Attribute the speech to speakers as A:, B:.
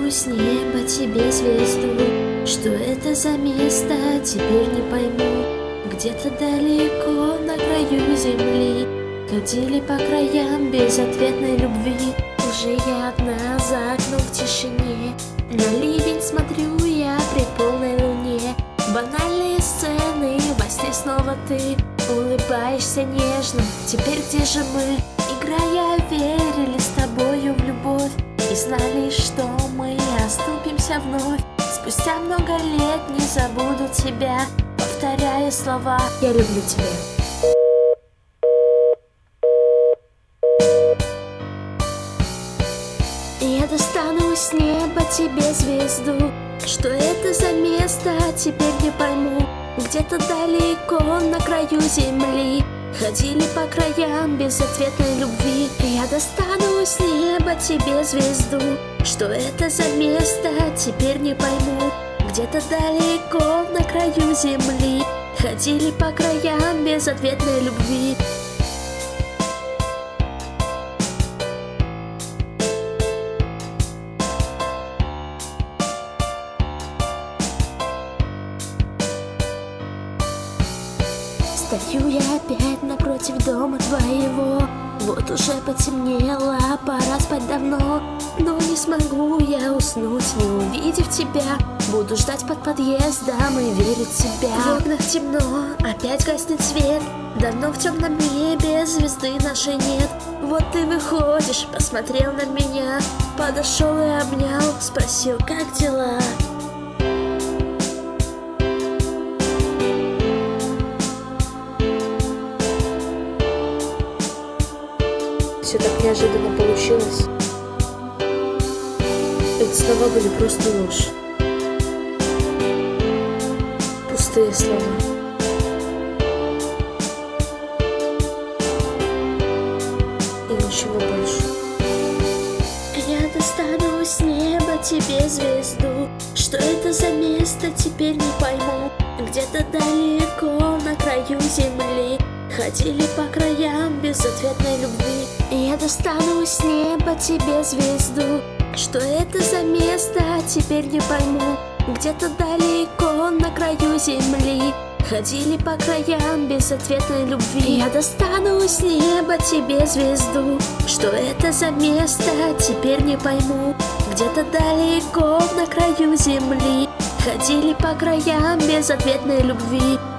A: достану с неба тебе звезду. Что это за место, теперь не пойму. Где-то далеко на краю земли ходили по краям безответной любви. Уже я одна за окном в тишине, на ливень смотрю я при полной луне. Банальные сцены, во сне снова ты улыбаешься нежно. Теперь где же мы? Играя, верили с тобою в любовь и знали, что мы оступимся вновь. Спустя много лет не забуду тебя, повторяя слова «Я люблю тебя». Я достану с неба тебе звезду. Что это за место, теперь не пойму. Где-то далеко на краю земли ходили по краям безответной любви. Я достану с неба тебе звезду. Что это за место, теперь не пойму. Где-то далеко на краю земли ходили по краям безответной любви. Стою я опять напротив дома твоего. Вот уже потемнело, пора спать давно. Но не смогу я уснуть, не увидев тебя. Буду ждать под подъездом и верить в тебя. В окнах темно, опять гаснет свет. Давно в темном небе звезды нашей нет. Вот ты выходишь, посмотрел на меня, подошел и обнял, спросил, как дела. Все так неожиданно получилось. Эти слова были просто ложь. Пустые слова. И ничего больше. Я достану с неба тебе звезду. Что это за место, теперь не пойму. Где-то далеко на краю земли ходили по краям безответной любви. Я достану с неба тебе звезду. Что это за место, теперь не пойму. Где-то далеко на краю земли ходили по краям безответной любви. Я достану с неба тебе звезду. Что это за место, теперь не пойму. Где-то далеко на краю земли ходили по краям безответной любви.